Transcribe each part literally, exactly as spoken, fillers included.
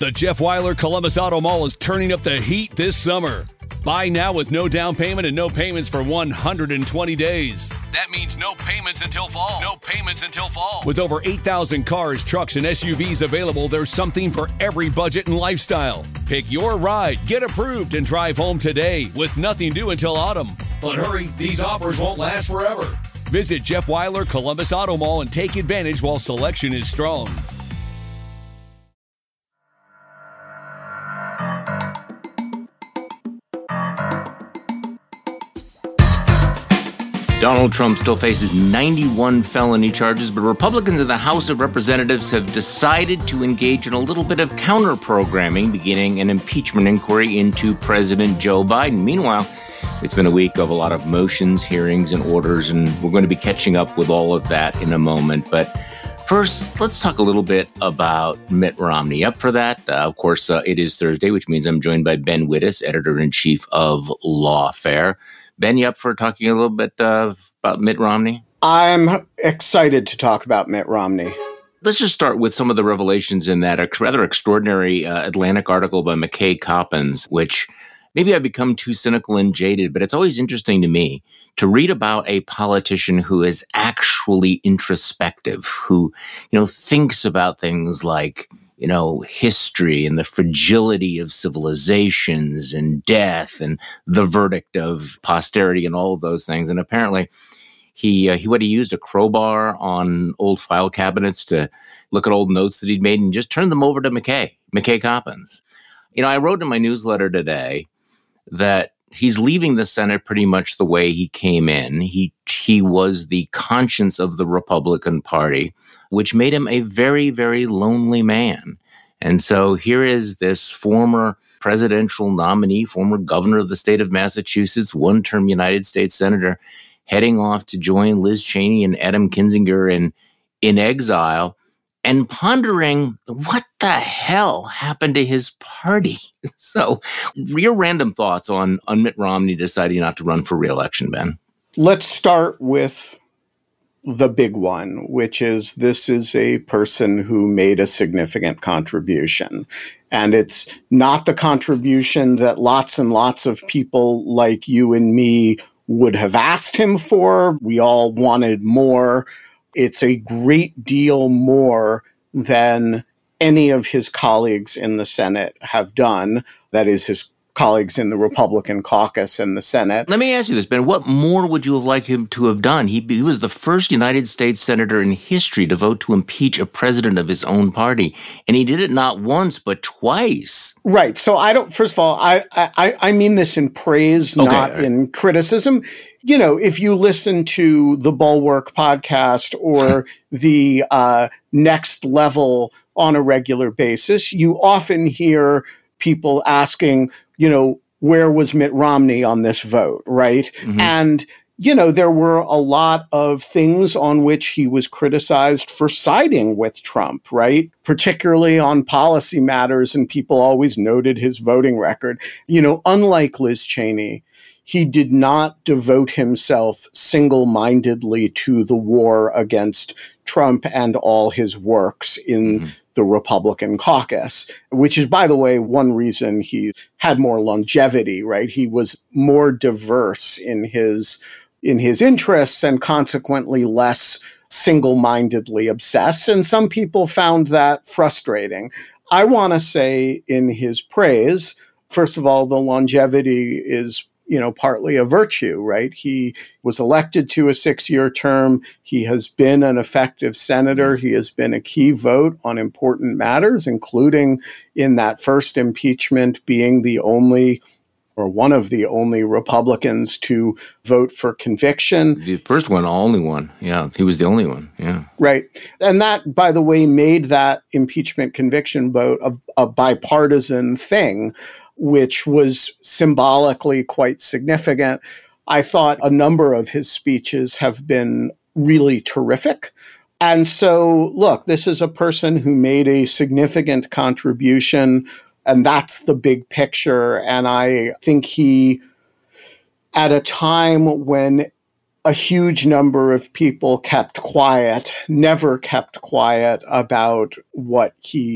The Jeff Weiler Columbus Auto Mall is turning up the heat this summer. Buy now with no down payment and no payments for one hundred twenty days. That means no payments until fall. No payments until fall. With over eight thousand cars, trucks, and S U Vs available, there's something for every budget and lifestyle. Pick your ride, get approved, and drive home today with nothing due until autumn. But hurry, these offers won't last forever. Visit Jeff Weiler Columbus Auto Mall and take advantage while selection is strong. Donald Trump still faces ninety-one felony charges, but Republicans in the House of Representatives have decided to engage in a little bit of counter-programming, beginning an impeachment inquiry into President Joe Biden. Meanwhile, it's been a week of a lot of motions, hearings, and orders, and we're going to be catching up with all of that in a moment. But first, let's talk a little bit about Mitt Romney. Up for that? Uh, of course, uh, it is Thursday, which means I'm joined by Ben Wittes, editor-in-chief of Lawfare. Ben, you up for talking a little bit uh, about Mitt Romney? I'm excited to talk about Mitt Romney. Let's just start with some of the revelations in that rather extraordinary uh, Atlantic article by McKay Coppins, which maybe I've become too cynical and jaded, but it's always interesting to me to read about a politician who is actually introspective, who, you know, thinks about things like, you know, history and the fragility of civilizations and death and the verdict of posterity and all of those things. And apparently he, uh, he what he used a crowbar on old file cabinets to look at old notes that he'd made and just turn them over to McKay, McKay Coppins. You know, I wrote in my newsletter today that he's leaving the Senate pretty much the way he came in. He he was the conscience of the Republican Party, which made him a very, very lonely man. And so here is this former presidential nominee, former governor of the state of Massachusetts, one-term United States senator, heading off to join Liz Cheney and Adam Kinzinger in, in exile, and pondering what the hell happened to his party. So your random thoughts on, on Mitt Romney deciding not to run for re-election, Ben? Let's start with the big one, which is this is a person who made a significant contribution. And it's not the contribution that lots and lots of people like you and me would have asked him for. We all wanted more. It's a great deal more than any of his colleagues in the Senate have done. That is, his colleagues in the Republican caucus in the Senate. Let me ask you this, Ben. What more would you have liked him to have done? He, he was the first United States senator in history to vote to impeach a president of his own party. And he did it not once, but twice. Right. So I don't, first of all, I, I, I mean this in praise, Okay. not in criticism. You know, if you listen to the Bulwark podcast or the uh, Next Level on a regular basis, you often hear people asking, you know, where was Mitt Romney on this vote, right? Mm-hmm. And, you know, there were a lot of things on which he was criticized for siding with Trump, right? Particularly on policy matters, and people always noted his voting record. You know, unlike Liz Cheney, he did not devote himself single-mindedly to the war against Trump and all his works in mm-hmm. the Republican caucus, which is, by the way, one reason he had more longevity, right? He was more diverse in his in his interests and consequently less single-mindedly obsessed. And some people found that frustrating. I want to say in his praise, first of all, the longevity is you know, partly a virtue, right? He was elected to a six-year term. He has been an effective senator. He has been a key vote on important matters, including in that first impeachment being the only or one of the only Republicans to vote for conviction. The first one, only one. Yeah, he was the only one. Yeah. Right. And that, by the way, made that impeachment conviction vote a, a bipartisan thing, which was symbolically quite significant. I thought a number of his speeches have been really terrific. And so, look, this is a person who made a significant contribution, and that's the big picture. And I think he, at a time when a huge number of people kept quiet, never kept quiet about what he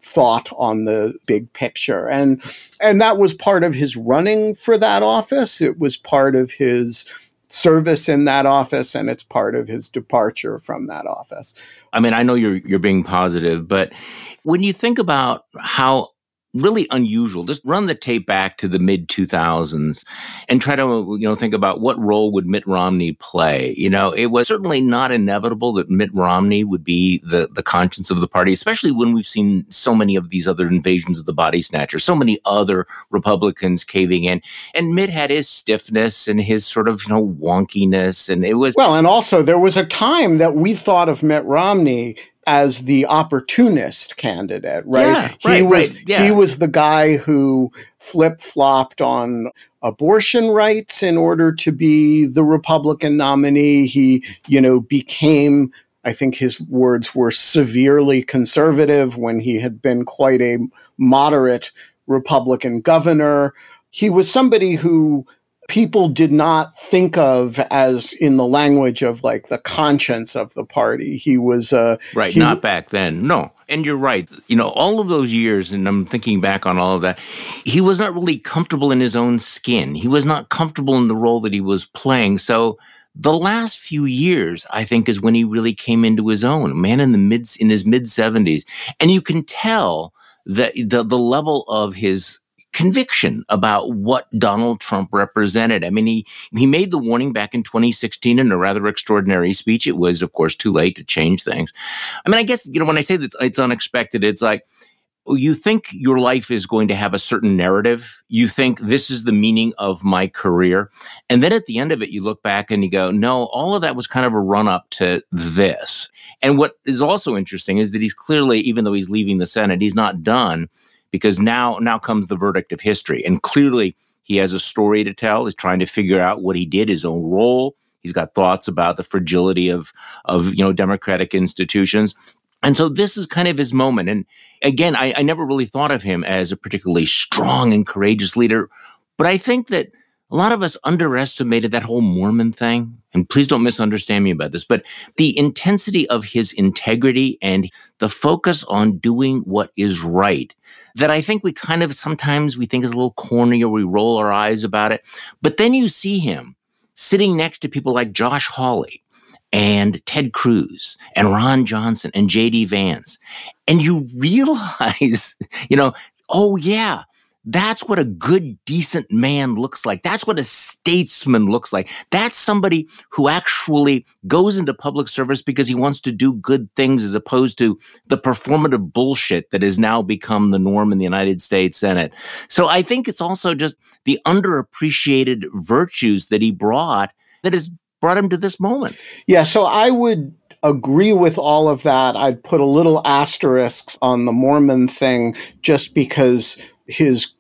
thought on the big picture. And, and that was part of his running for that office. It was part of his service in that office, and it's part of his departure from that office. I mean, I know you're you're being positive, but when you think about how really unusual, just run the tape back to the mid two thousands and try to, you know, think about what role would Mitt Romney play. You know, it was certainly not inevitable that Mitt Romney would be the, the conscience of the party, especially when we've seen so many of these other invasions of the body snatchers, so many other Republicans caving in. And Mitt had his stiffness and his sort of, you know, wonkiness. And it was... Well, and also there was a time that we thought of Mitt Romney as the opportunist candidate, right? Yeah, he right, was right, yeah. he was the guy who flip-flopped on abortion rights in order to be the Republican nominee. He, you know, became, I think his words were, severely conservative when he had been quite a moderate Republican governor. He was somebody who people did not think of as in the language of like the conscience of the party. He was uh, right, he, not back then. No. And you're right. You know, all of those years, and I'm thinking back on all of that, he was not really comfortable in his own skin. He was not comfortable in the role that he was playing. So the last few years, I think, is when he really came into his own. A man in the mid in his mid seventies, and you can tell that the the level of his conviction about what Donald Trump represented. I mean, he, he made the warning back in twenty sixteen in a rather extraordinary speech. It was, of course, too late to change things. I mean, I guess, you know, when I say that it's unexpected, it's like, you think your life is going to have a certain narrative. You think this is the meaning of my career. And then at the end of it, you look back and you go, no, all of that was kind of a run up to this. And what is also interesting is that he's clearly, even though he's leaving the Senate, he's not done. Because now, now comes the verdict of history. And clearly he has a story to tell. He's trying to figure out what he did, his own role. He's got thoughts about the fragility of, of, you know, democratic institutions. And so this is kind of his moment. And again, I, I never really thought of him as a particularly strong and courageous leader. But I think that a lot of us underestimated that whole Mormon thing. And please don't misunderstand me about this, but the intensity of his integrity and the focus on doing what is right, that I think we kind of sometimes we think is a little corny or we roll our eyes about it. But then you see him sitting next to people like Josh Hawley and Ted Cruz and Ron Johnson and J D Vance. And you realize, you know, oh yeah, that's what a good, decent man looks like. That's what a statesman looks like. That's somebody who actually goes into public service because he wants to do good things as opposed to the performative bullshit that has now become the norm in the United States Senate. So I think it's also just the underappreciated virtues that he brought that has brought him to this moment. Yeah, so I would agree with all of that. I'd put a little asterisk on the Mormon thing just because his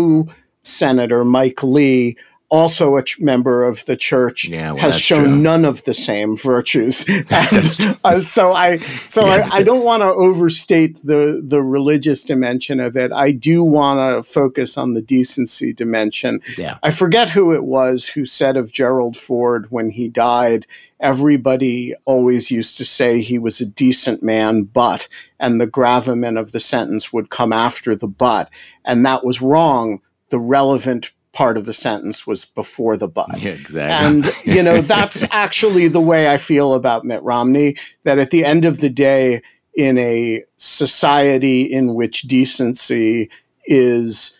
co-senator, Mike Lee, also a ch- member of the church, yeah, well, has shown true. none of the same virtues. And, uh, so I, so yes. I, I don't want to overstate the the religious dimension of it. I do want to focus on the decency dimension. Yeah. I forget who it was who said of Gerald Ford when he died, everybody always used to say he was a decent man, but, and the gravamen of the sentence would come after the but. And that was wrong. The relevant part of the sentence was before the but. Yeah, exactly. And, you know, that's actually the way I feel about Mitt Romney, that at the end of the day, in a society in which decency is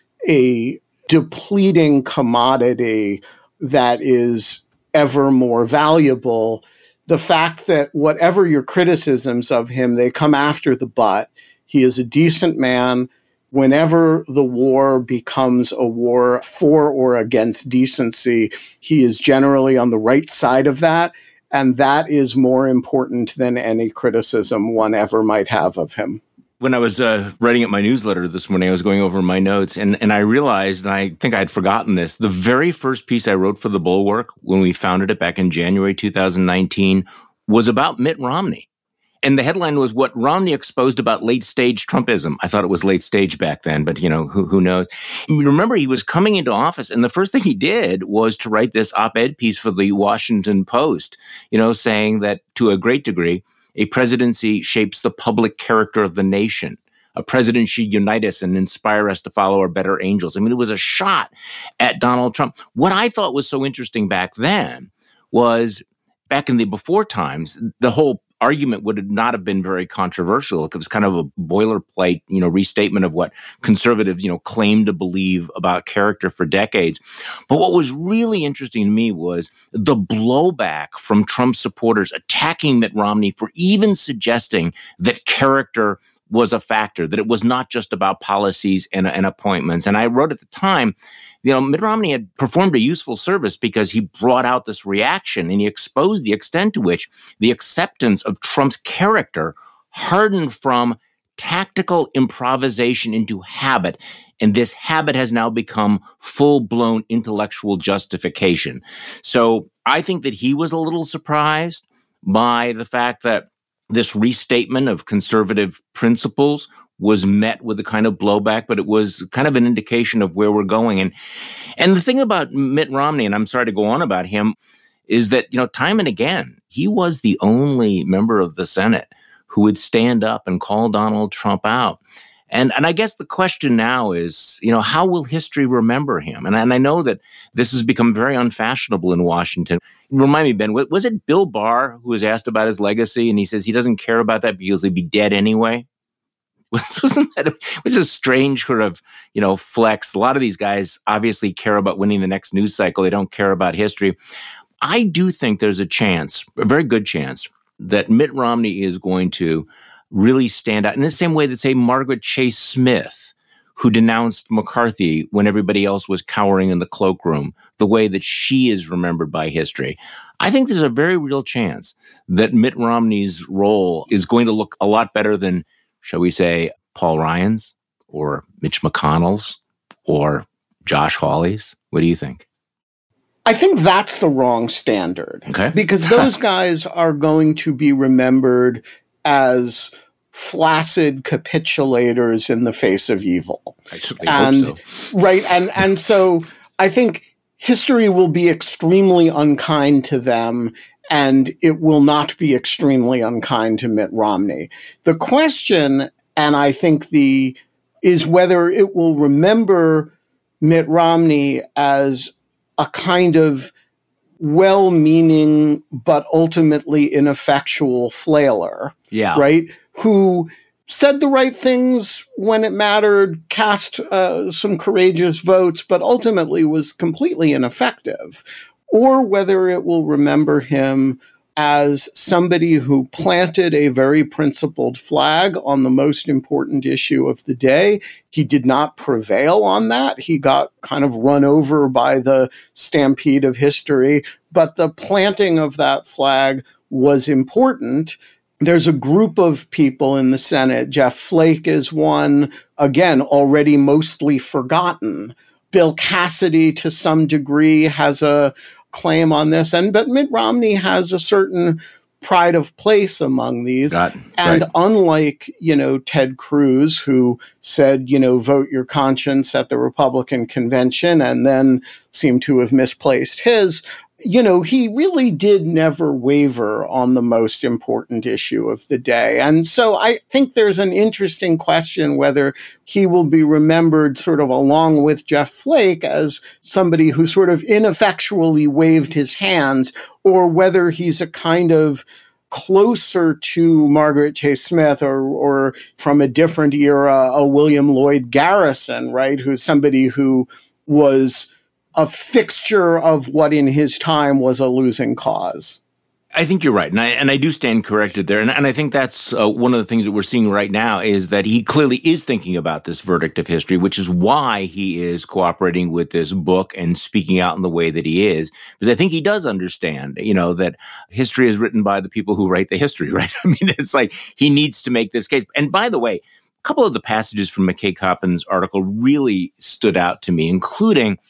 a depleting commodity that is ever more valuable, the fact that whatever your criticisms of him, they come after the but. He is a decent man. Whenever the war becomes a war for or against decency, he is generally on the right side of that. And that is more important than any criticism one ever might have of him. When I was uh, writing up my newsletter this morning, I was going over my notes, and, and I realized, and I think I'd forgotten this, the very first piece I wrote for the Bulwark when we founded it back in January two thousand nineteen was about Mitt Romney. And the headline was what Romney exposed about late-stage Trumpism. I thought it was late stage back then, but, you know, who, who knows? Remember, he was coming into office, and the first thing he did was to write this op-ed piece for the Washington Post, you know, saying that to a great degree, a presidency shapes the public character of the nation. A a president should unite us and inspire us to follow our better angels. I mean, it was a shot at Donald Trump. What I thought was so interesting back then was, back in the before times, the whole argument would not have been very controversial. It was kind of a boilerplate, you know, restatement of what conservatives, you know, claimed to believe about character for decades. But what was really interesting to me was the blowback from Trump supporters attacking Mitt Romney for even suggesting that character was a factor, that it was not just about policies and, and appointments. And I wrote at the time, you know, Mitt Romney had performed a useful service because he brought out this reaction and he exposed the extent to which the acceptance of Trump's character hardened from tactical improvisation into habit. And this habit has now become full-blown intellectual justification. So I think that he was a little surprised by the fact that this restatement of conservative principles was met with a kind of blowback, but it was kind of an indication of where we're going. And and the thing about Mitt Romney, and I'm sorry to go on about him, is that, you know, time and again, he was the only member of the Senate who would stand up and call Donald Trump out. And and I guess the question now is, you know, how will history remember him? And, and I know that this has become very unfashionable in Washington. Remind me, Ben, was it Bill Barr who was asked about his legacy? And he says he doesn't care about that because he'd be dead anyway. Wasn't that a, which is a strange sort of, you know, flex? A lot of these guys obviously care about winning the next news cycle. They don't care about history. I do think there's a chance, a very good chance, that Mitt Romney is going to really stand out in the same way that, say, Margaret Chase Smith, who denounced McCarthy when everybody else was cowering in the cloakroom, the way that she is remembered by history. I think there's a very real chance that Mitt Romney's role is going to look a lot better than, shall we say, Paul Ryan's or Mitch McConnell's or Josh Hawley's? What do you think? I think that's the wrong standard. Okay. Because those guys are going to be remembered as flaccid capitulators in the face of evil. I certainly and, hope so. Right. And, and so I think history will be extremely unkind to them, and it will not be extremely unkind to Mitt Romney. The question, and I think the, is whether it will remember Mitt Romney as a kind of well-meaning but ultimately ineffectual flailer. Yeah. Right? Who said the right things when it mattered, cast uh, some courageous votes, but ultimately was completely ineffective. Or whether it will remember him as somebody who planted a very principled flag on the most important issue of the day. He did not prevail on that. He got kind of run over by the stampede of history, but the planting of that flag was important. There's a group of people in the Senate. Jeff Flake is one, again, already mostly forgotten. Bill Cassidy, to some degree, has a claim on this. And but Mitt Romney has a certain pride of place among these. Got, and right. unlike, you know, Ted Cruz, who said, you know, vote your conscience at the Republican convention and then seemed to have misplaced his, you know, he really did never waver on the most important issue of the day. And so I think there's an interesting question whether he will be remembered sort of along with Jeff Flake as somebody who sort of ineffectually waved his hands, or whether he's a kind of closer to Margaret Chase Smith or, or from a different era, a William Lloyd Garrison, right? Who's somebody who was a fixture of what in his time was a losing cause. I think you're right. And I, and I do stand corrected there. And, and I think that's uh, one of the things that we're seeing right now is that he clearly is thinking about this verdict of history, which is why he is cooperating with this book and speaking out in the way that he is. Because I think he does understand, you know, that history is written by the people who write the history, right? I mean, it's like he needs to make this case. And by the way, a couple of the passages from McKay Coppin's article really stood out to me, including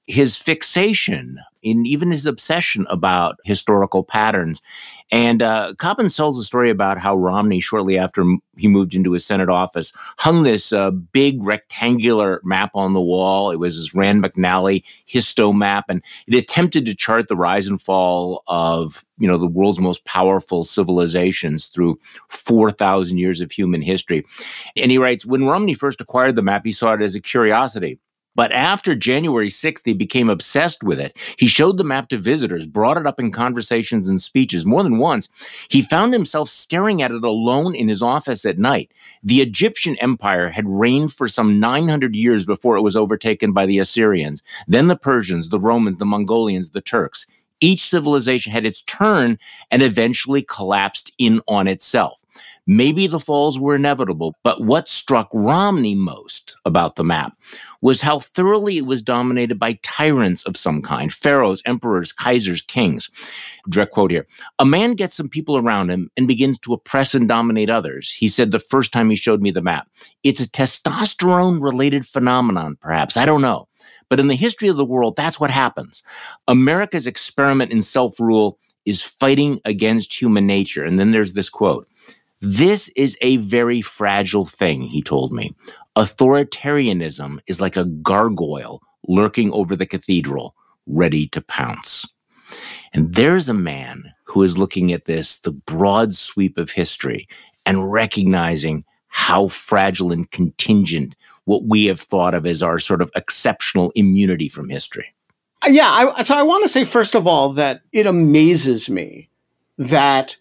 his fixation, in even his obsession about historical patterns. And uh, Coppins tells a story about how Romney, shortly after he moved into his Senate office, hung this uh, big rectangular map on the wall. It was his Rand McNally histo map, and it attempted to chart the rise and fall of, you know, the world's most powerful civilizations through four thousand years of human history. And he writes, when Romney first acquired the map, he saw it as a curiosity. But after January sixth, he became obsessed with it. He showed the map to visitors, brought it up in conversations and speeches. More than once, he found himself staring at it alone in his office at night. The Egyptian Empire had reigned for some nine hundred years before it was overtaken by the Assyrians, then the Persians, the Romans, the Mongolians, the Turks. Each civilization had its turn and eventually collapsed in on itself. Maybe the falls were inevitable, but what struck Romney most about the map was how thoroughly it was dominated by tyrants of some kind, pharaohs, emperors, kaisers, kings. Direct quote here. A man gets some people around him and begins to oppress and dominate others, he said the first time he showed me the map. It's a testosterone-related phenomenon, perhaps. I don't know. But in the history of the world, that's what happens. America's experiment in self-rule is fighting against human nature. And then there's this quote. This is a very fragile thing, he told me. Authoritarianism is like a gargoyle lurking over the cathedral, ready to pounce. And there's a man who is looking at this, the broad sweep of history, and recognizing how fragile and contingent what we have thought of as our sort of exceptional immunity from history. Yeah, I, so I want to say, first of all, that it amazes me that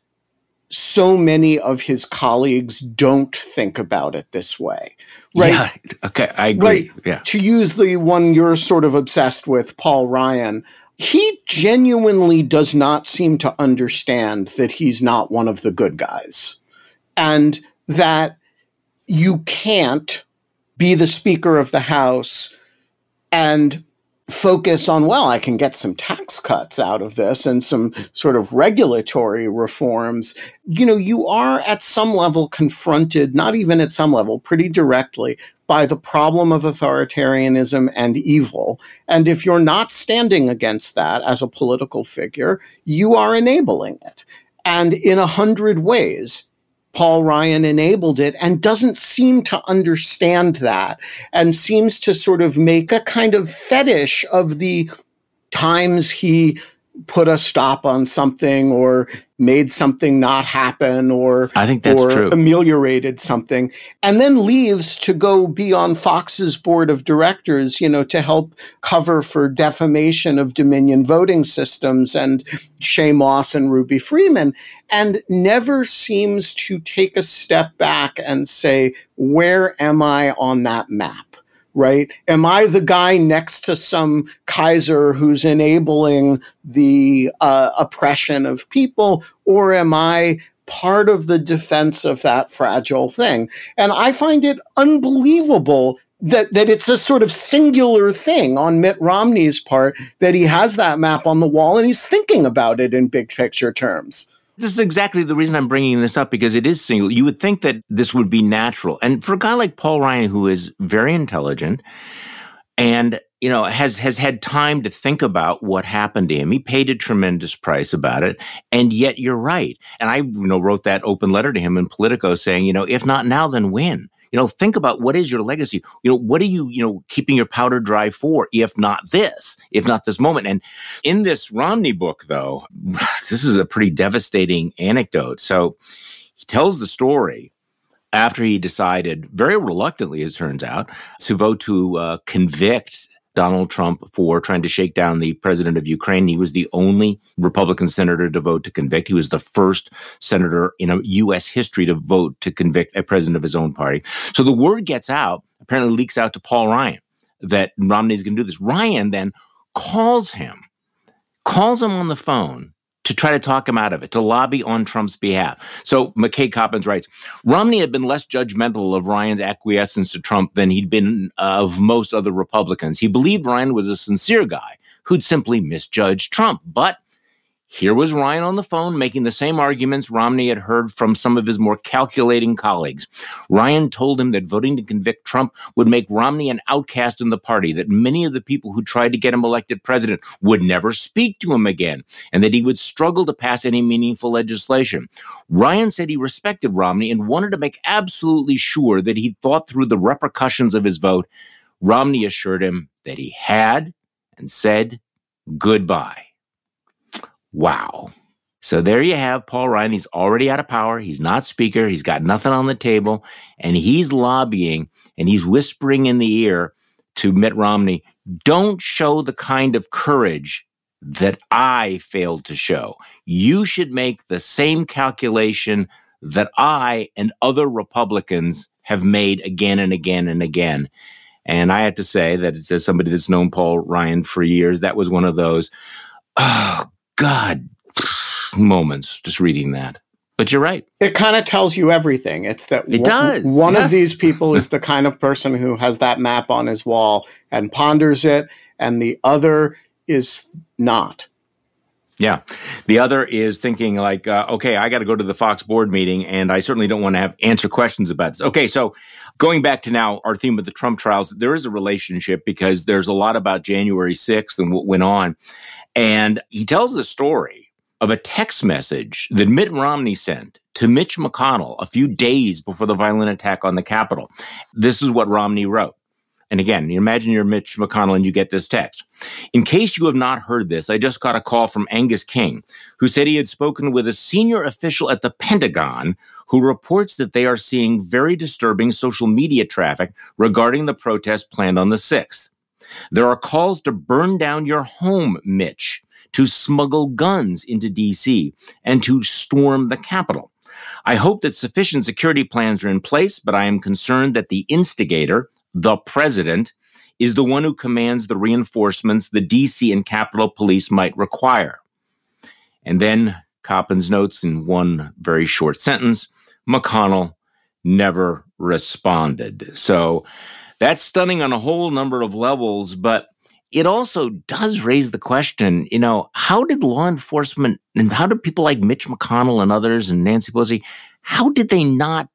so many of his colleagues don't think about it this way, right? Yeah, okay, I agree. Right. Yeah. To use the one you're sort of obsessed with, Paul Ryan, he genuinely does not seem to understand that he's not one of the good guys, and that you can't be the Speaker of the House and focus on, well, I can get some tax cuts out of this and some sort of regulatory reforms. You know, you are at some level confronted, not even at some level, pretty directly by the problem of authoritarianism and evil. And if you're not standing against that as a political figure, you are enabling it. And in a hundred ways, Paul Ryan enabled it and doesn't seem to understand that, and seems to sort of make a kind of fetish of the times he put a stop on something or made something not happen or, I think that's or true. ameliorated something, and then leaves to go be on Fox's board of directors, you know, to help cover for defamation of Dominion voting systems and Shay Moss and Ruby Freeman, and never seems to take a step back and say, where am I on that map? Right? Am I the guy next to some Kaiser who's enabling the uh, oppression of people, or am I part of the defense of that fragile thing? And I find it unbelievable that that it's a sort of singular thing on Mitt Romney's part, that he has that map on the wall and he's thinking about it in big picture terms. This is exactly the reason I'm bringing this up, because it is single. You would think that this would be natural. And for a guy like Paul Ryan, who is very intelligent and, you know, has, has had time to think about what happened to him, he paid a tremendous price about it. And yet you're right. And I, you know, wrote that open letter to him in Politico saying, you know, if not now, then when? You know, think about what is your legacy? You know, what are you, you know, keeping your powder dry for, if not this, if not this moment? And in this Romney book, though, this is a pretty devastating anecdote. So he tells the story after he decided, very reluctantly, as it turns out, to vote to uh, convict Donald Trump for trying to shake down the president of Ukraine. He was the only Republican senator to vote to convict. He was the first senator in a U S history to vote to convict a president of his own party. So the word gets out, apparently leaks out to Paul Ryan, that Romney's going to do this. Ryan then calls him, calls him on the phone to try to talk him out of it, to lobby on Trump's behalf. So McKay Coppins writes, Romney had been less judgmental of Ryan's acquiescence to Trump than he'd been of most other Republicans. He believed Ryan was a sincere guy who'd simply misjudged Trump. But Here was Ryan on the phone making the same arguments Romney had heard from some of his more calculating colleagues. Ryan told him that voting to convict Trump would make Romney an outcast in the party, that many of the people who tried to get him elected president would never speak to him again, and that he would struggle to pass any meaningful legislation. Ryan said he respected Romney and wanted to make absolutely sure that he thought through the repercussions of his vote. Romney assured him that he had and said goodbye. Wow. So there you have Paul Ryan. He's already out of power. He's not speaker. He's got nothing on the table. And he's lobbying and he's whispering in the ear to Mitt Romney, don't show the kind of courage that I failed to show. You should make the same calculation that I and other Republicans have made again and again and again. And I have to say that as somebody that's known Paul Ryan for years, that was one of those, oh, God, moments just reading that. But you're right. It kind of tells you everything. It's that it w- does. one yes. of these people is the kind of person who has that map on his wall and ponders it, and the other is not. Yeah. The other is thinking like, uh, okay, I got to go to the Fox board meeting, and I certainly don't want to have answer questions about this. Okay, so going back to now our theme of the Trump trials, there is a relationship because there's a lot about January sixth and what went on. And he tells the story of a text message that Mitt Romney sent to Mitch McConnell a few days before the violent attack on the Capitol. This is what Romney wrote. And again, you imagine you're Mitch McConnell and you get this text. In case you have not heard this, I just got a call from Angus King, who said he had spoken with a senior official at the Pentagon who reports that they are seeing very disturbing social media traffic regarding the protest planned on the sixth. There are calls to burn down your home, Mitch, to smuggle guns into D C, and to storm the Capitol. I hope that sufficient security plans are in place, but I am concerned that the instigator, the president, is the one who commands the reinforcements the D C and Capitol Police might require. And then Coppins notes in one very short sentence, McConnell never responded. So that's stunning on a whole number of levels, but it also does raise the question, you know, how did law enforcement and how did people like Mitch McConnell and others and Nancy Pelosi, how did they not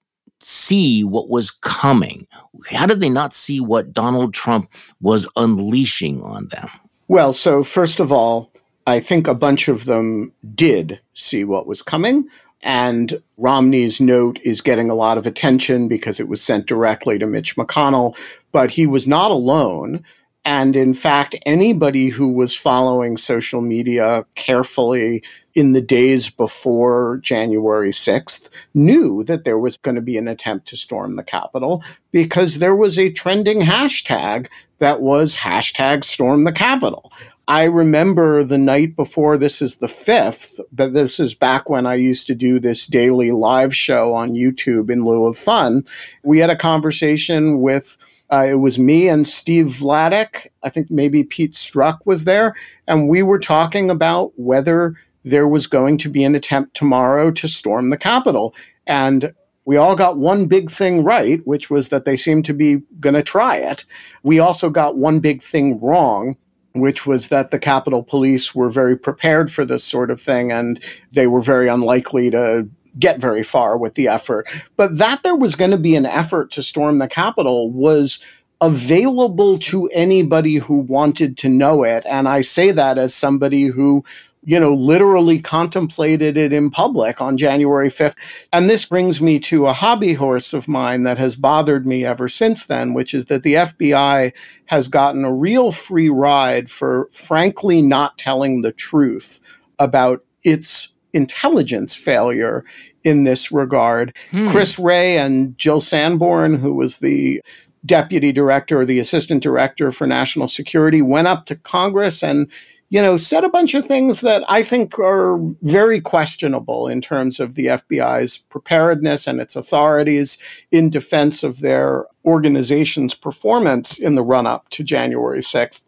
see what was coming? How did they not see what Donald Trump was unleashing on them? Well, so first of all, I think a bunch of them did see what was coming. And Romney's note is getting a lot of attention because it was sent directly to Mitch McConnell, but he was not alone. And in fact, anybody who was following social media carefully in the days before January sixth knew that there was going to be an attempt to storm the Capitol because there was a trending hashtag that was hashtag storm the Capitol. I remember the night before, this is the fifth, but this is back when I used to do this daily live show on YouTube in lieu of fun. We had a conversation with, uh, it was me and Steve Vladeck. I think maybe Pete Strzok was there. And we were talking about whether there was going to be an attempt tomorrow to storm the Capitol. And we all got one big thing right, which was that they seemed to be going to try it. We also got one big thing wrong, which was that the Capitol Police were very prepared for this sort of thing, and they were very unlikely to get very far with the effort. But that there was going to be an effort to storm the Capitol was available to anybody who wanted to know it. And I say that as somebody who, you know, literally contemplated it in public on January fifth. And this brings me to a hobby horse of mine that has bothered me ever since then, which is that the F B I has gotten a real free ride for frankly not telling the truth about its intelligence failure in this regard. Hmm. Chris Wray and Jill Sanborn, who was the deputy director or the assistant director for national security, went up to Congress and you know, said a bunch of things that I think are very questionable in terms of the F B I's preparedness and its authorities in defense of their organization's performance in the run-up to January sixth.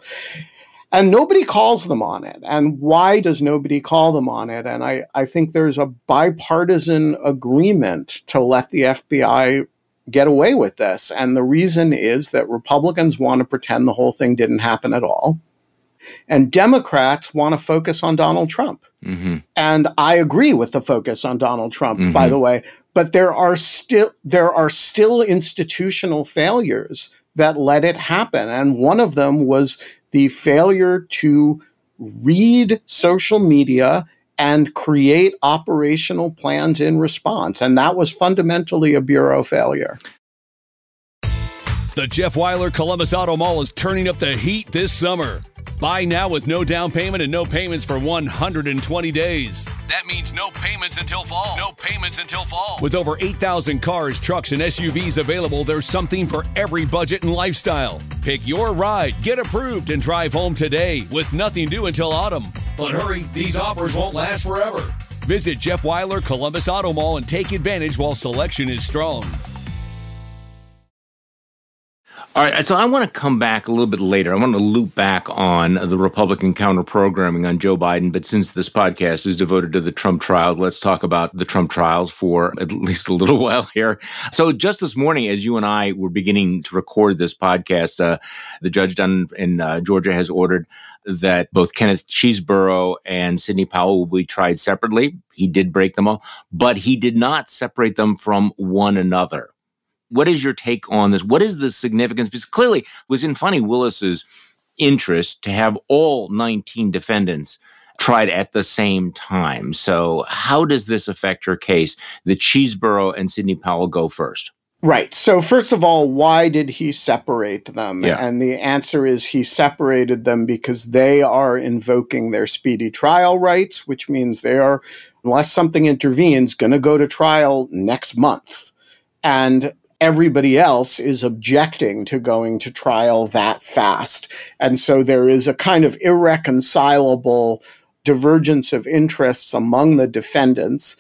And nobody calls them on it. And why does nobody call them on it? And I, I think there's a bipartisan agreement to let the F B I get away with this. And the reason is that Republicans want to pretend the whole thing didn't happen at all. And Democrats want to focus on Donald Trump. Mm-hmm. And I agree with the focus on Donald Trump, mm-hmm. by the way. But there are still there are still institutional failures that let it happen. And one of them was the failure to read social media and create operational plans in response. And that was fundamentally a Bureau failure. The Jeff Weiler Columbus Auto Mall is turning up the heat this summer. Buy now with no down payment and no payments for one hundred twenty days. That means no payments until fall. No payments until fall. With over eight thousand cars, trucks, and S U Vs available, there's something for every budget and lifestyle. Pick your ride, get approved, and drive home today with nothing due until autumn. But hurry, these offers won't last forever. Visit Jeff Weiler Columbus Auto Mall and take advantage while selection is strong. All right, so I want to come back a little bit later. I want to loop back on the Republican counter-programming on Joe Biden, but since this podcast is devoted to the Trump trials, let's talk about the Trump trials for at least a little while here. So just this morning, as you and I were beginning to record this podcast, uh, the judge down in uh, Georgia has ordered that both Kenneth Chesebro and Sidney Powell will be tried separately. He did break them all, but he did not separate them from one another. What is your take on this? What is the significance? Because clearly it was in Fani Willis's interest to have all nineteen defendants tried at the same time. So how does this affect her case that Chesebro and Sidney Powell go first? Right. So first of all, why did he separate them? Yeah. And the answer is he separated them because they are invoking their speedy trial rights, which means they are, unless something intervenes, going to go to trial next month. And everybody else is objecting to going to trial that fast. And so there is a kind of irreconcilable divergence of interests among the defendants.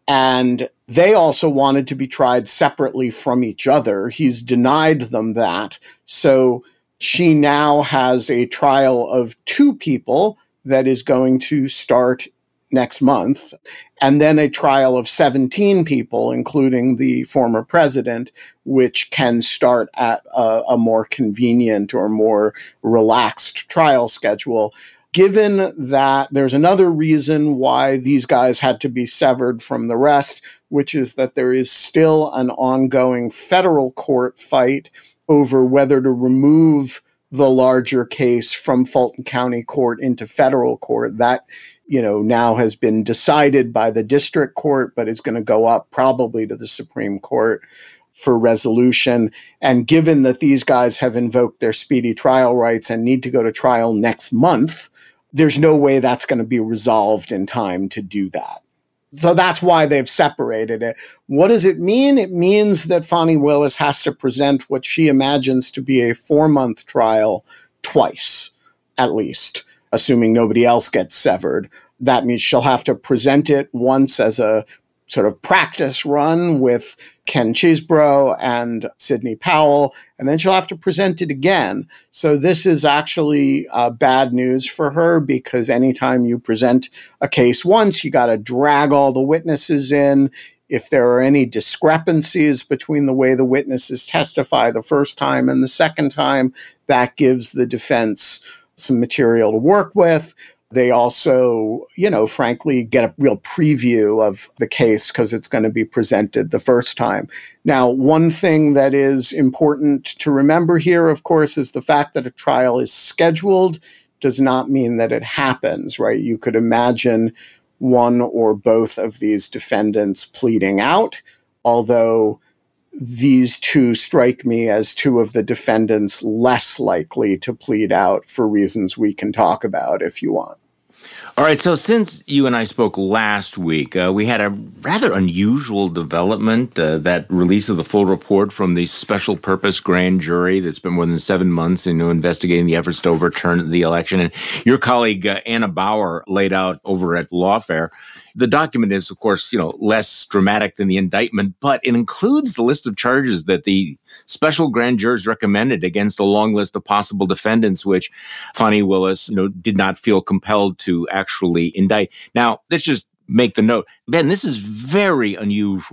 And they also wanted to be tried separately from each other. He's denied them that. So she now has a trial of two people that is going to start next month, and then a trial of seventeen people, including the former president, which can start at a, a more convenient or more relaxed trial schedule. Given that there's another reason why these guys had to be severed from the rest, which is that there is still an ongoing federal court fight over whether to remove the larger case from Fulton County Court into federal court. That you know, now has been decided by the district court, but is going to go up probably to the Supreme Court for resolution. And given that these guys have invoked their speedy trial rights and need to go to trial next month, there's no way that's going to be resolved in time to do that. So that's why they've separated it. What does it mean? It means that Fani Willis has to present what she imagines to be a four-month trial twice, at least, assuming nobody else gets severed. That means she'll have to present it once as a sort of practice run with Ken Chesebro and Sidney Powell, and then she'll have to present it again. So this is actually uh, bad news for her, because anytime you present a case once, you got to drag all the witnesses in. If there are any discrepancies between the way the witnesses testify the first time and the second time, that gives the defense some material to work with. They also, you know, frankly, get a real preview of the case because it's going to be presented the first time. Now, one thing that is important to remember here, of course, is the fact that a trial is scheduled does not mean that it happens, right? You could imagine one or both of these defendants pleading out, although these two strike me as two of the defendants less likely to plead out for reasons we can talk about if you want. All right, so since you and I spoke last week, uh, we had a rather unusual development, uh, that release of the full report from the special purpose grand jury that's been more than seven months into investigating the efforts to overturn the election. And your colleague, uh, Anna Bauer, laid out over at Lawfare. The document is, of course, you know, less dramatic than the indictment, but it includes the list of charges that the special grand jurors recommended against a long list of possible defendants, which Fani Willis, you know, did not feel compelled to actually indict. Now, let's just make the note. Ben, this is very unusual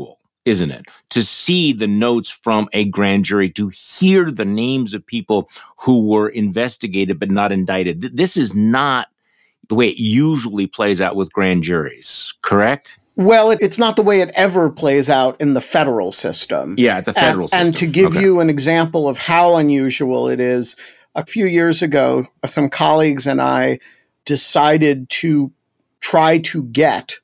isn't it? To see the notes from a grand jury, to hear the names of people who were investigated but not indicted. This is not the way it usually plays out with grand juries, correct? Well, it, it's not the way it ever plays out in the federal system. Yeah, the federal and, system. And to give okay. you an example of how unusual it is, a few years ago, some colleagues and I decided to try to get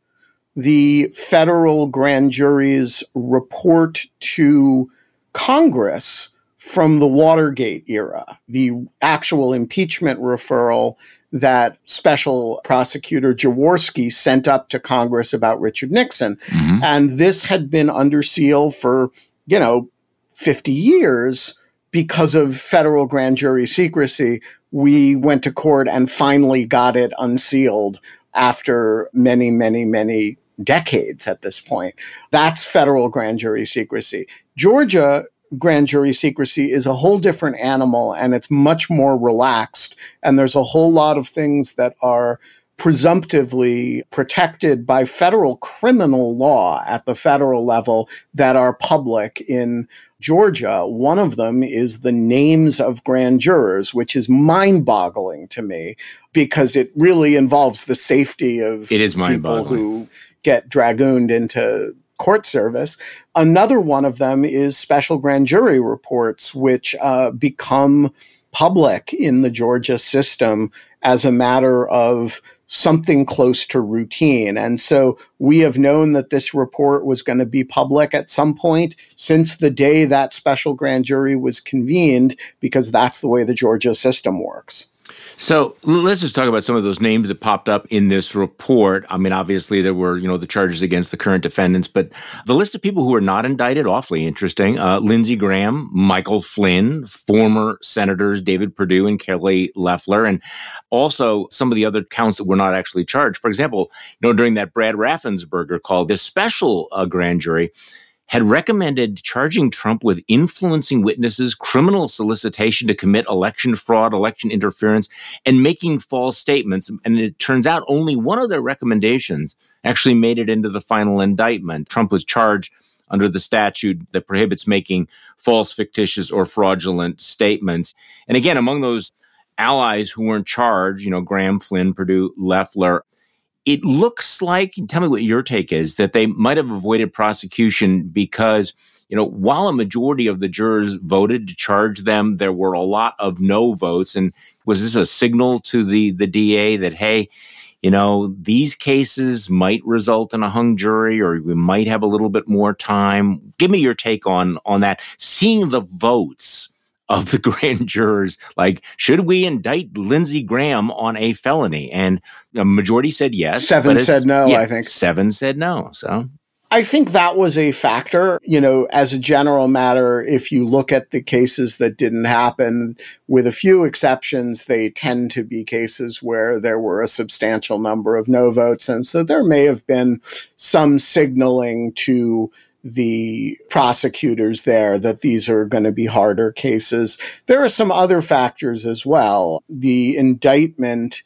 the federal grand jury's report to Congress from the Watergate era, the actual impeachment referral that Special Prosecutor Jaworski sent up to Congress about Richard Nixon. Mm-hmm. And this had been under seal for, you know, fifty years because of federal grand jury secrecy. We went to court and finally got it unsealed after many, many, many decades at this point. That's federal grand jury secrecy. Georgia grand jury secrecy is a whole different animal, and it's much more relaxed. And there's a whole lot of things that are presumptively protected by federal criminal law at the federal level that are public in Georgia. One of them is the names of grand jurors, which is mind-boggling to me because it really involves the safety of it is people who get dragooned into court service. Another one of them is special grand jury reports, which uh, become public in the Georgia system as a matter of something close to routine. And so we have known that this report was going to be public at some point since the day that special grand jury was convened, because that's the way the Georgia system works. So let's just talk about some of those names that popped up in this report. I mean, obviously there were, you know, the charges against the current defendants, but the list of people who are not indicted, awfully interesting. Uh, Lindsey Graham, Michael Flynn, former senators David Perdue and Kelly Loeffler, and also some of the other counts that were not actually charged. For example, you know, during that Brad Raffensperger call, this special uh, grand jury had recommended charging Trump with influencing witnesses, criminal solicitation to commit election fraud, election interference, and making false statements. And it turns out only one of their recommendations actually made it into the final indictment. Trump was charged under the statute that prohibits making false, fictitious, or fraudulent statements. And again, among those allies who weren't charged, you know, Graham, Flynn, Perdue, Loeffler, it looks like, tell me what your take is, that they might have avoided prosecution because, you know, while a majority of the jurors voted to charge them, there were a lot of no votes. And was this a signal to the, the D A that, hey, you know, these cases might result in a hung jury, or we might have a little bit more time? Give me your take on, on that. Seeing the votes of the grand jurors, like, should we indict Lindsey Graham on a felony? And the majority said yes. Seven said no, yeah, I think. Seven said no. So I think that was a factor. You know, as a general matter, if you look at the cases that didn't happen, with a few exceptions, they tend to be cases where there were a substantial number of no votes. And so there may have been some signaling to the prosecutors there that these are going to be harder cases. There are some other factors as well. The indictment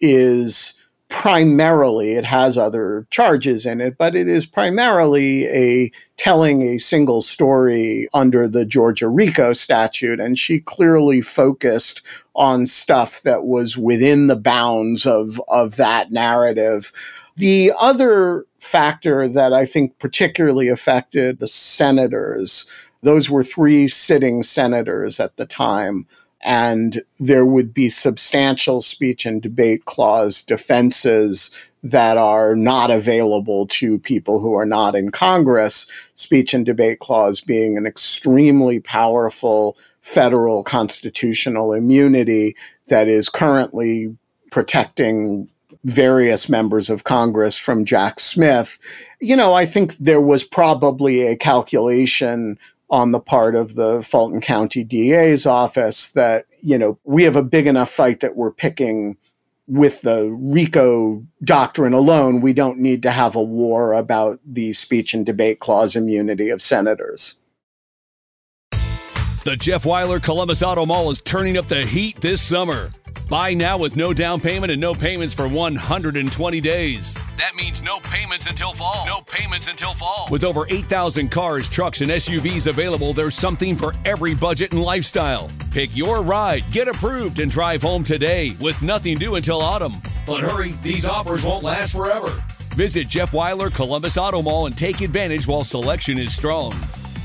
is primarily, it has other charges in it, but it is primarily a telling a single story under the Georgia RICO statute. And she clearly focused on stuff that was within the bounds of, of that narrative. The other factor that I think particularly affected the senators, those were three sitting senators at the time, and there would be substantial speech and debate clause defenses that are not available to people who are not in Congress, speech and debate clause being an extremely powerful federal constitutional immunity that is currently protecting various members of Congress from Jack Smith. You know, I think there was probably a calculation on the part of the Fulton County D A's office that, you know, we have a big enough fight that we're picking with the RICO doctrine alone. We don't need to have a war about the speech and debate clause immunity of senators. The Jeff Weiler Columbus Auto Mall is turning up the heat this summer. Buy now with no down payment and no payments for one hundred twenty days. That means no payments until fall. No payments until fall. With over eight thousand cars, trucks, and S U Vs available, there's something for every budget and lifestyle. Pick your ride, get approved, and drive home today with nothing due until autumn. But hurry, these offers won't last forever. Visit Jeff Weiler Columbus Auto Mall and take advantage while selection is strong.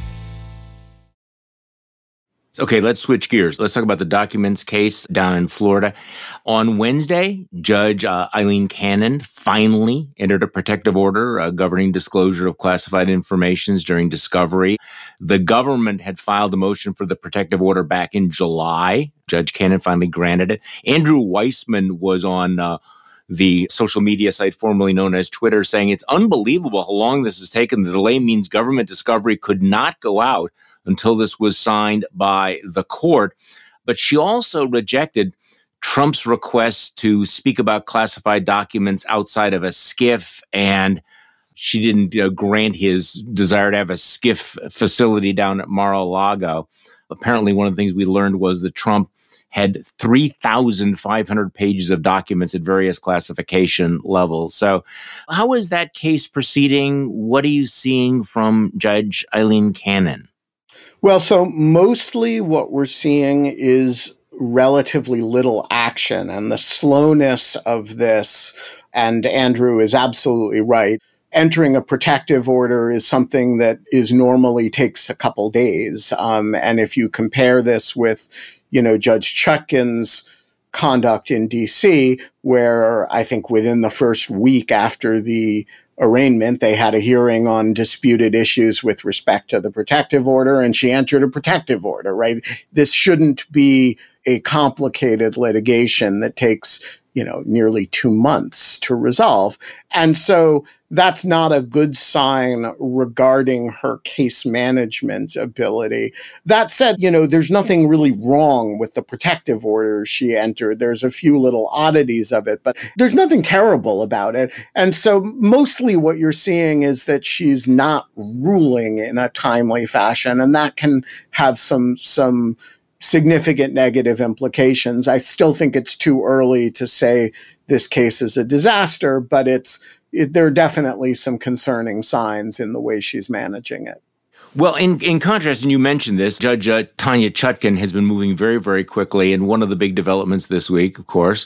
Okay, let's switch gears. Let's talk about the documents case down in Florida. On Wednesday, Judge uh, Aileen Cannon finally entered a protective order uh, governing disclosure of classified information during discovery. The government had filed a motion for the protective order back in July. Judge Cannon finally granted it. Andrew Weissman was on uh, the social media site formerly known as Twitter saying it's unbelievable how long this has taken. The delay means government discovery could not go out until this was signed by the court. But she also rejected Trump's request to speak about classified documents outside of a SCIF, and she didn't you know, grant his desire to have a SCIF facility down at Mar-a-Lago. Apparently, one of the things we learned was that Trump had three thousand five hundred pages of documents at various classification levels. So how is that case proceeding? What are you seeing from Judge Aileen Cannon? Well, so mostly what we're seeing is relatively little action, and the slowness of this, and Andrew is absolutely right, entering a protective order is something that is normally takes a couple days. Um, and if you compare this with, you know, Judge Chutkan's conduct in D C, where I think within the first week after the arraignment, they had a hearing on disputed issues with respect to the protective order, and she entered a protective order, right? This shouldn't be a complicated litigation that takes, you know, nearly two months to resolve. And so that's not a good sign regarding her case management ability. That said, you know, there's nothing really wrong with the protective order she entered. There's a few little oddities of it, but there's nothing terrible about it. And so mostly what you're seeing is that she's not ruling in a timely fashion, and that can have some, some, significant negative implications. I still think it's too early to say this case is a disaster, but it's it, there are definitely some concerning signs in the way she's managing it. Well, in, in contrast, and you mentioned this, Judge uh, Tanya Chutkan has been moving very, very quickly. And one of the big developments this week, of course,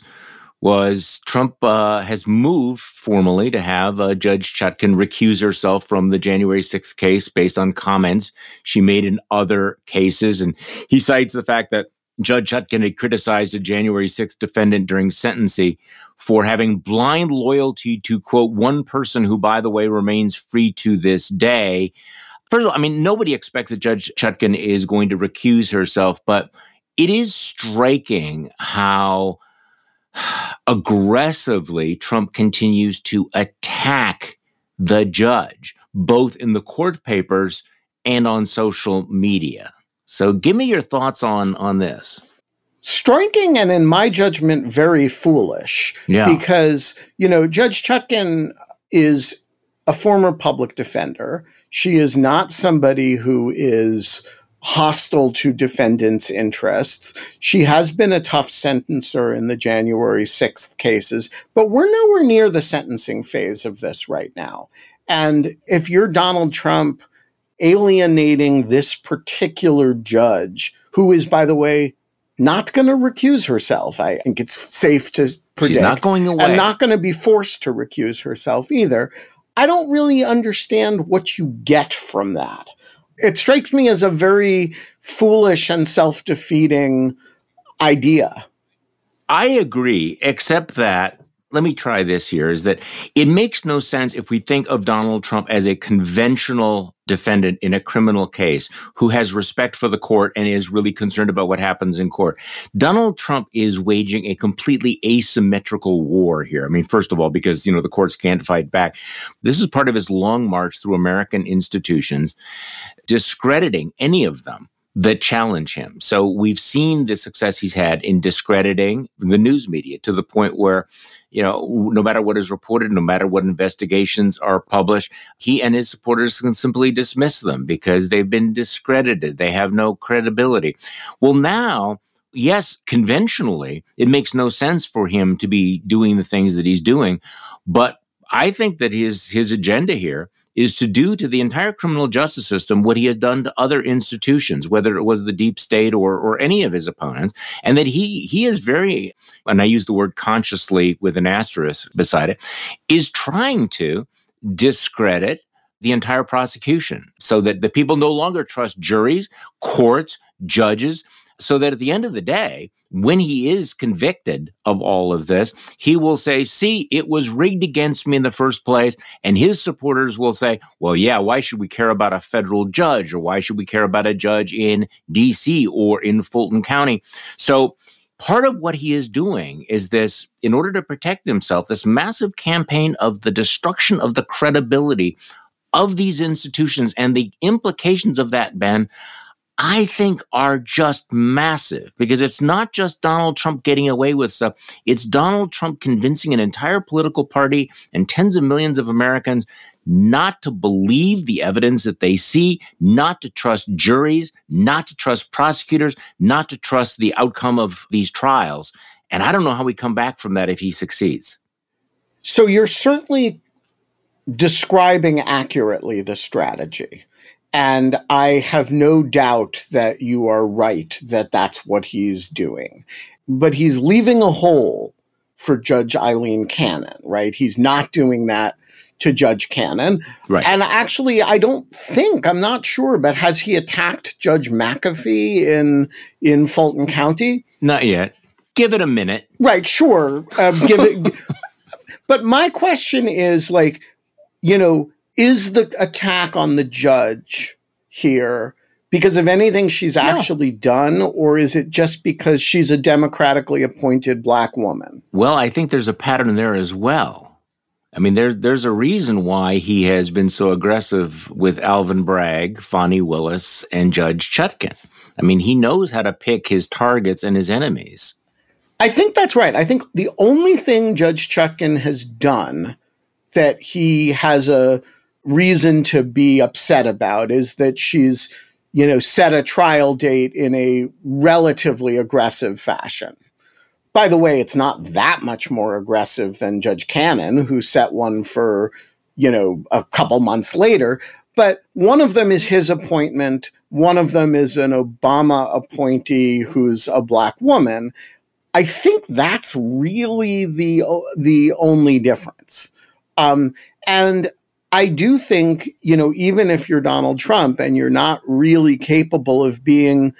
was Trump uh, has moved formally to have uh, Judge Chutkan recuse herself from the January sixth case based on comments she made in other cases. And he cites the fact that Judge Chutkan had criticized a January sixth defendant during sentencing for having blind loyalty to, quote, one person who, by the way, remains free to this day. First of all, I mean, nobody expects that Judge Chutkan is going to recuse herself, but it is striking how aggressively Trump continues to attack the judge, both in the court papers and on social media. So give me your thoughts on, on this. Striking and, in my judgment, very foolish. Yeah. Because, you know, Judge Chutkan is a former public defender. She is not somebody who is hostile to defendants' interests. She has been a tough sentencer in the January sixth cases, but we're nowhere near the sentencing phase of this right now. And if you're Donald Trump alienating this particular judge, who is, by the way, not going to recuse herself, I think it's safe to predict. She's not going away. And not going to be forced to recuse herself either. I don't really understand what you get from that. It strikes me as a very foolish and self-defeating idea. I agree, except that, let me try this here, is that it makes no sense if we think of Donald Trump as a conventional defendant in a criminal case who has respect for the court and is really concerned about what happens in court. Donald Trump is waging a completely asymmetrical war here. I mean, first of all, because, you know, the courts can't fight back. This is part of his long march through American institutions, discrediting any of them that challenge him. So we've seen the success he's had in discrediting the news media to the point where, you know, no matter what is reported, no matter what investigations are published, he and his supporters can simply dismiss them because they've been discredited. They have no credibility. Well, now, yes, conventionally, it makes no sense for him to be doing the things that he's doing. But I think that his his agenda here is to do to the entire criminal justice system what he has done to other institutions, whether it was the deep state or or any of his opponents, and that he he is very, and I use the word consciously with an asterisk beside it, is trying to discredit the entire prosecution so that the people no longer trust juries, courts, judges, so that at the end of the day, when he is convicted of all of this, he will say, see, it was rigged against me in the first place. And his supporters will say, well, yeah, why should we care about a federal judge? Or why should we care about a judge in D C or in Fulton County? So part of what he is doing is this, in order to protect himself, this massive campaign of the destruction of the credibility of these institutions, and the implications of that, Ben, I think are just massive, because it's not just Donald Trump getting away with stuff. It's Donald Trump convincing an entire political party and tens of millions of Americans not to believe the evidence that they see, not to trust juries, not to trust prosecutors, not to trust the outcome of these trials. And I don't know how we come back from that if he succeeds. So you're certainly describing accurately the strategy. And I have no doubt that you are right, that that's what he's doing. But he's leaving a hole for Judge Aileen Cannon, right? He's not doing that to Judge Cannon. Right. And actually, I don't think, I'm not sure, but has he attacked Judge McAfee in in Fulton County? Not yet. Give it a minute. Right, sure. Um, give it. But my question is, like, you know, is the attack on the judge here because of anything she's actually no. done, or is it just because she's a democratically appointed Black woman? Well, I think there's a pattern there as well. I mean, there's there's a reason why he has been so aggressive with Alvin Bragg, Fani Willis, and Judge Chutkan. I mean, he knows how to pick his targets and his enemies. I think that's right. I think the only thing Judge Chutkan has done that he has a reason to be upset about is that she's, you know, set a trial date in a relatively aggressive fashion. By the way, it's not that much more aggressive than Judge Cannon, who set one for, you know, a couple months later. But one of them is his appointment. One of them is an Obama appointee who's a Black woman. I think that's really the the only difference. Um, and I do think, you know, even if you're Donald Trump and you're not really capable of being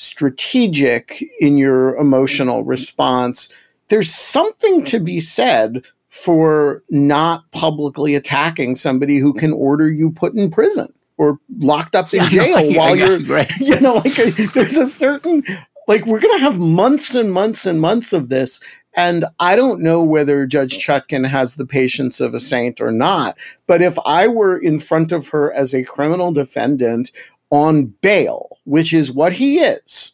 strategic in your emotional response, there's something to be said for not publicly attacking somebody who can order you put in prison or locked up in jail yeah, while you're, right. you know, like a, there's a certain, like, we're going to have months and months and months of this. And I don't know whether Judge Chutkan has the patience of a saint or not. But if I were in front of her as a criminal defendant on bail, which is what he is,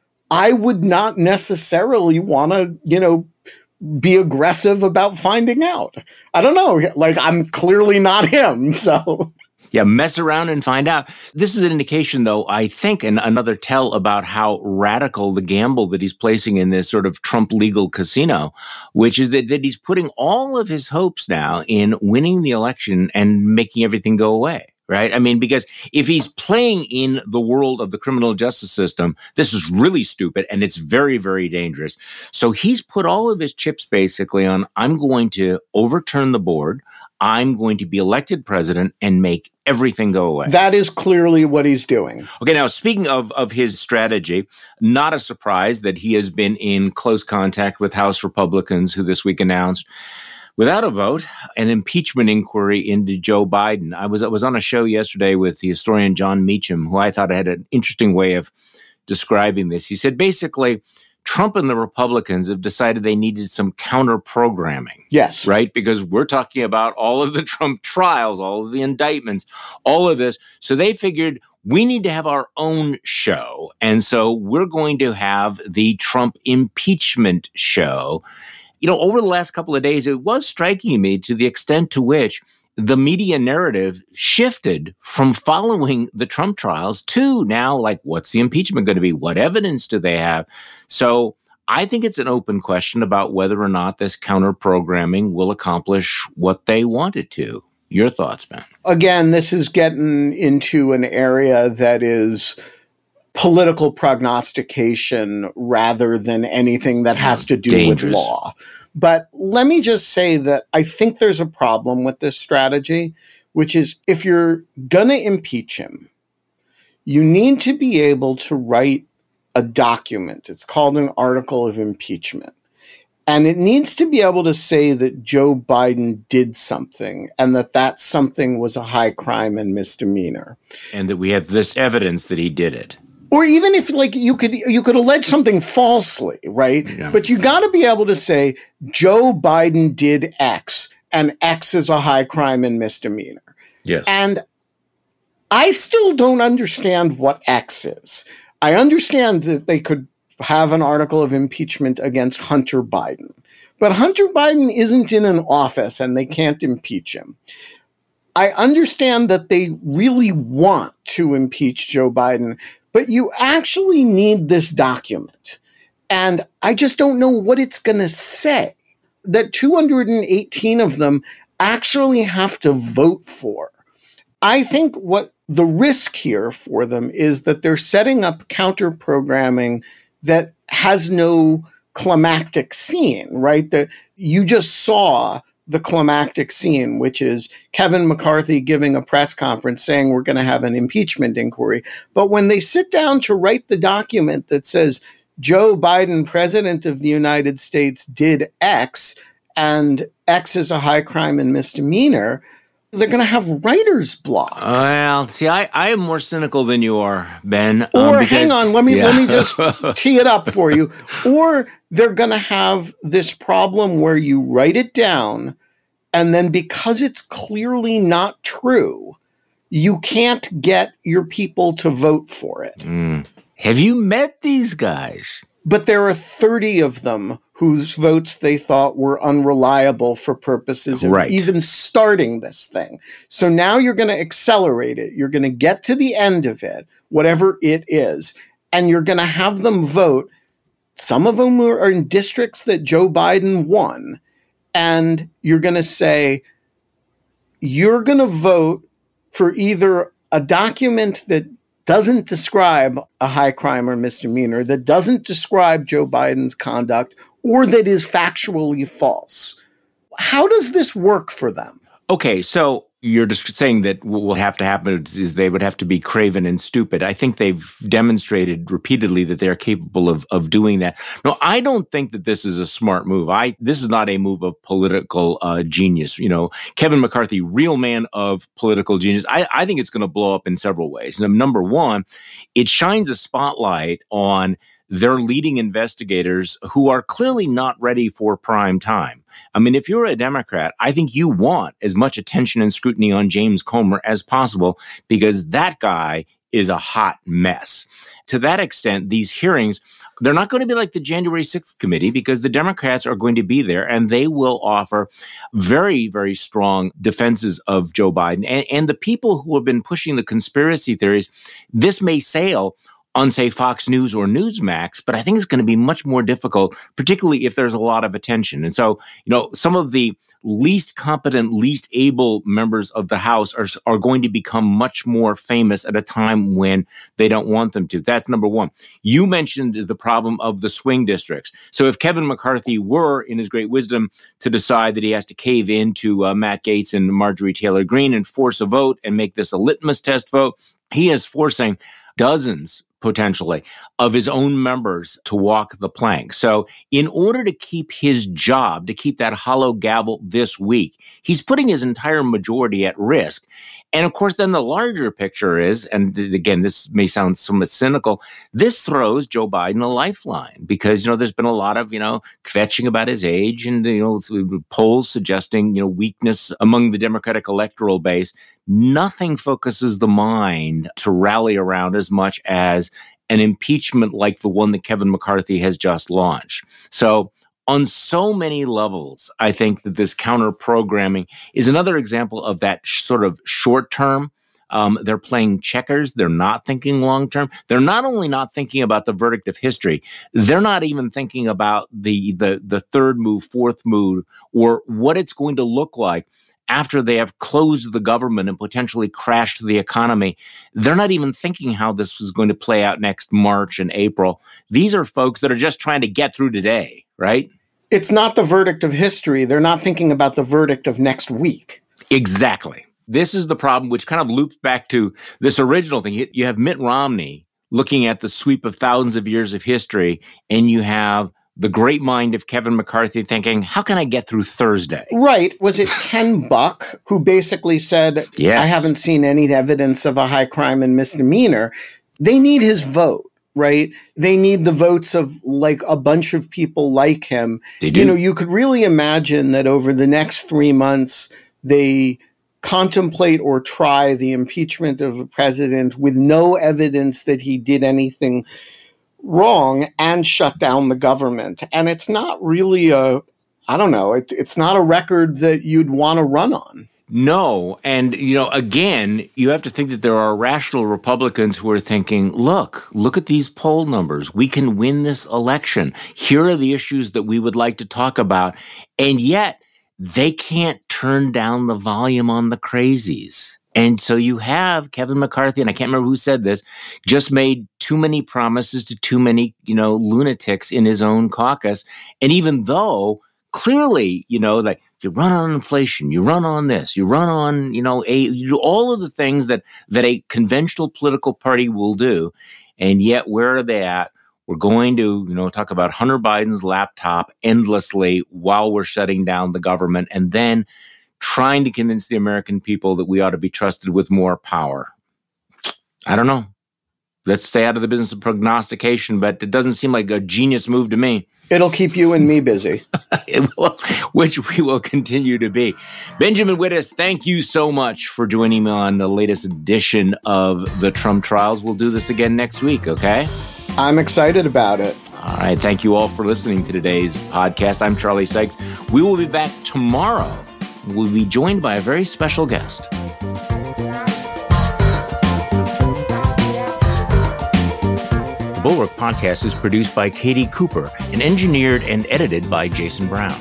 I would not necessarily want to, you know, be aggressive about finding out. I don't know. Like, I'm clearly not him. So. Yeah, mess around and find out. This is an indication, though, I think, and another tell about how radical the gamble that he's placing in this sort of Trump legal casino, which is that, that he's putting all of his hopes now in winning the election and making everything go away. Right? I mean, because if he's playing in the world of the criminal justice system, this is really stupid and it's very, very dangerous. So he's put all of his chips basically on, I'm going to overturn the board. I'm going to be elected president and make everything go away. That is clearly what he's doing. Okay, now speaking of, of his strategy, not a surprise that he has been in close contact with House Republicans who this week announced, without a vote, an impeachment inquiry into Joe Biden. I was I was on a show yesterday with the historian John Meacham, who I thought had an interesting way of describing this. He said basically, Trump and the Republicans have decided they needed some counter programming. Yes. Right? Because we're talking about all of the Trump trials, all of the indictments, all of this. So they figured we need to have our own show. And so we're going to have the Trump impeachment show. You know, over the last couple of days, it was striking me to the extent to which the media narrative shifted from following the Trump trials to now, like, what's the impeachment going to be? What evidence do they have? So I think it's an open question about whether or not this counter-programming will accomplish what they wanted to. Your thoughts, Ben? Again, this is getting into an area that is political prognostication rather than anything that has to do Dangerous. with law. But let me just say that I think there's a problem with this strategy, which is if you're going to impeach him, you need to be able to write a document. It's called an article of impeachment. And it needs to be able to say that Joe Biden did something and that that something was a high crime and misdemeanor. And that we have this evidence that he did it. Or even if, like, you could you could allege something falsely, right? Yeah. But you got to be able to say Joe Biden did X and X is a high crime and misdemeanor. Yes. And I still don't understand what X is. I understand that they could have an article of impeachment against Hunter Biden. But Hunter Biden isn't in an office and they can't impeach him. I understand that they really want to impeach Joe Biden, but you actually need this document. And I just don't know what it's going to say. That two hundred eighteen of them actually have to vote for. I think what the risk here for them is that they're setting up counter-programming that has no climactic scene, right? That you just saw the climactic scene, which is Kevin McCarthy giving a press conference saying we're going to have an impeachment inquiry. But when they sit down to write the document that says Joe Biden, president of the United States, did X, and X is a high crime and misdemeanor, they're going to have writer's block. Well, see, I, I am more cynical than you are, Ben. Or um, because, hang on, let me yeah. let me just tee it up for you. Or they're going to have this problem where you write it down, and then because it's clearly not true, you can't get your people to vote for it. Mm. Have you met these guys? But there are thirty of them whose votes they thought were unreliable for purposes of right. even starting this thing. So now you're going to accelerate it. You're going to get to the end of it, whatever it is, and you're going to have them vote. Some of them are in districts that Joe Biden won. And you're going to say, you're going to vote for either a document that doesn't describe a high crime or misdemeanor, that doesn't describe Joe Biden's conduct, or that is factually false. How does this work for them? Okay, so you're just saying that what will have to happen is they would have to be craven and stupid. I think they've demonstrated repeatedly that they're capable of, of doing that. No, I don't think that this is a smart move. I This is not a move of political uh, genius. You know, Kevin McCarthy, real man of political genius. I, I think it's going to blow up in several ways. Number one, it shines a spotlight on their leading investigators who are clearly not ready for prime time. I mean, if you're a Democrat, I think you want as much attention and scrutiny on James Comer as possible because that guy is a hot mess. To that extent, these hearings, they're not going to be like the January sixth committee because the Democrats are going to be there and they will offer very, very strong defenses of Joe Biden. And, and the people who have been pushing the conspiracy theories, this may sail on, say, Fox News or Newsmax, but I think it's going to be much more difficult, particularly if there's a lot of attention. And so, you know, some of the least competent, least able members of the House are, are going to become much more famous at a time when they don't want them to. That's number one. You mentioned the problem of the swing districts. So if Kevin McCarthy were, in his great wisdom, to decide that he has to cave into uh, Matt Gaetz and Marjorie Taylor Greene and force a vote and make this a litmus test vote, he is forcing dozens potentially, of his own members to walk the plank. So in order to keep his job, to keep that hollow gavel this week, he's putting his entire majority at risk. And of course, then the larger picture is, and again, this may sound somewhat cynical, this throws Joe Biden a lifeline because, you know, there's been a lot of, you know, kvetching about his age and, you know, polls suggesting, you know, weakness among the Democratic electoral base. Nothing focuses the mind to rally around as much as an impeachment like the one that Kevin McCarthy has just launched. So on so many levels, I think that this counter programming is another example of that sh- sort of short term. Um, they're playing checkers. They're not thinking long term. They're not only not thinking about the verdict of history, they're not even thinking about the the the third move, fourth move, or what it's going to look like after they have closed the government and potentially crashed the economy. They're not even thinking how this was going to play out next March and April. These are folks that are just trying to get through today, right? It's not the verdict of history. They're not thinking about the verdict of next week. Exactly. This is the problem, which kind of loops back to this original thing. You have Mitt Romney looking at the sweep of thousands of years of history, and you have the great mind of Kevin McCarthy thinking, how can I get through Thursday? Right. Was it Ken Buck who basically said, yes. I haven't seen any evidence of a high crime and misdemeanor? They need his vote, right? They need the votes of like a bunch of people like him. They do. You know, you could really imagine that over the next three months, they contemplate or try the impeachment of the president with no evidence that he did anything wrong and shut down the government. And it's not really a, I don't know, it, it's not a record that you'd want to run on. No. And, you know, again, you have to think that there are rational Republicans who are thinking, look, look at these poll numbers. We can win this election. Here are the issues that we would like to talk about. And yet they can't turn down the volume on the crazies. And so you have Kevin McCarthy, and I can't remember who said this, just made too many promises to too many, you know, lunatics in his own caucus. And even though clearly, you know, like you run on inflation, you run on this, you run on, you know, a, you do all of the things that, that a conventional political party will do. And yet where are they at? We're going to, you know, talk about Hunter Biden's laptop endlessly while we're shutting down the government. And then trying to convince the American people that we ought to be trusted with more power. I don't know. Let's stay out of the business of prognostication, but it doesn't seem like a genius move to me. It'll keep you and me busy. It will, which we will continue to be. Benjamin Wittes, thank you so much for joining me on the latest edition of the Trump Trials. We'll do this again next week, okay? I'm excited about it. All right. Thank you all for listening to today's podcast. I'm Charlie Sykes. We will be back tomorrow. We'll be joined by a very special guest. The Bulwark Podcast is produced by Katie Cooper and engineered and edited by Jason Brown.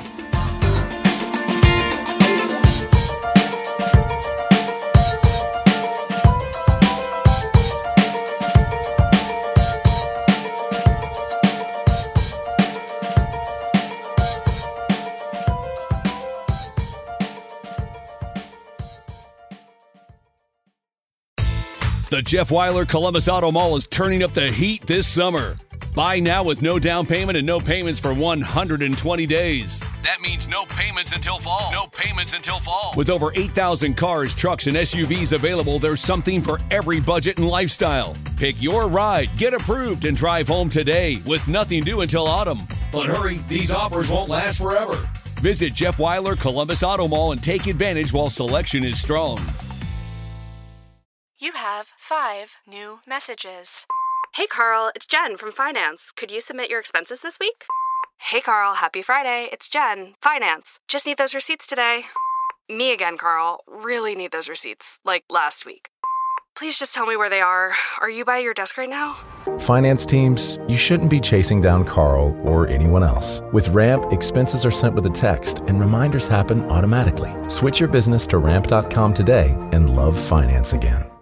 The Jeff Weiler Columbus Auto Mall is turning up the heat this summer. Buy now with no down payment and no payments for one hundred twenty days. That means no payments until fall. No payments until fall. With over eight thousand cars, trucks, and S U Vs available, there's something for every budget and lifestyle. Pick your ride, get approved, and drive home today with nothing due until autumn. But hurry, these offers won't last forever. Visit Jeff Weiler Columbus Auto Mall and take advantage while selection is strong. You have five new messages. Hey, Carl, it's Jen from Finance. Could you submit your expenses this week? Hey, Carl, happy Friday. It's Jen, Finance. Just need those receipts today. Me again, Carl. Really need those receipts, like last week. Please just tell me where they are. Are you by your desk right now? Finance teams, you shouldn't be chasing down Carl or anyone else. With Ramp, expenses are sent with a text and reminders happen automatically. Switch your business to ramp dot com today and love finance again.